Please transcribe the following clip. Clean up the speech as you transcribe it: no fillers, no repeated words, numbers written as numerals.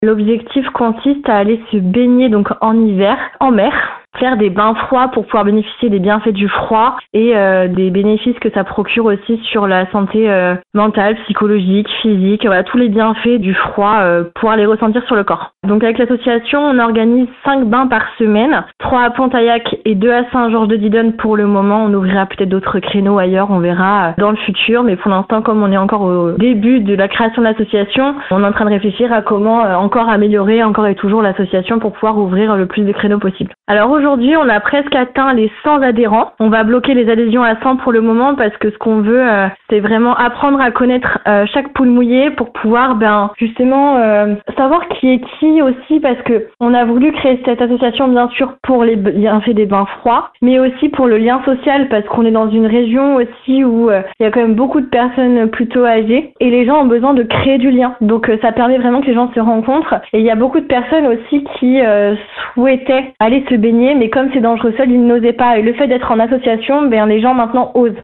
L'objectif consiste à aller se baigner donc en hiver, en mer, faire des bains froids pour pouvoir bénéficier des bienfaits du froid et des bénéfices que ça procure aussi sur la santé mentale, psychologique, physique, voilà, tous les bienfaits du froid, pouvoir les ressentir sur le corps. Donc avec l'association, on organise 5 bains par semaine, 3 à Pontaillac et 2 à Saint-Georges-de-Didonne pour le moment. On ouvrira peut-être d'autres créneaux ailleurs, on verra dans le futur, mais pour l'instant, comme on est encore au début de la création de l'association, on est en train de réfléchir à comment encore améliorer encore et toujours l'association pour pouvoir ouvrir le plus de créneaux possible. Alors aujourd'hui, on a presque atteint les 100 adhérents. On va bloquer les adhésions à 100 pour le moment parce que ce qu'on veut, c'est vraiment apprendre à connaître chaque poule mouillée pour pouvoir justement savoir qui est qui aussi, parce que on a voulu créer cette association bien sûr pour les bienfaits des bains froids, mais aussi pour le lien social, parce qu'on est dans une région aussi où il y a quand même beaucoup de personnes plutôt âgées et les gens ont besoin de créer du lien. Donc ça permet vraiment que les gens se rencontrent, et il y a beaucoup de personnes aussi qui souhaitaient aller se baigner, mais comme c'est dangereux seul, ils n'osaient pas. Et le fait d'être en association, les gens maintenant osent.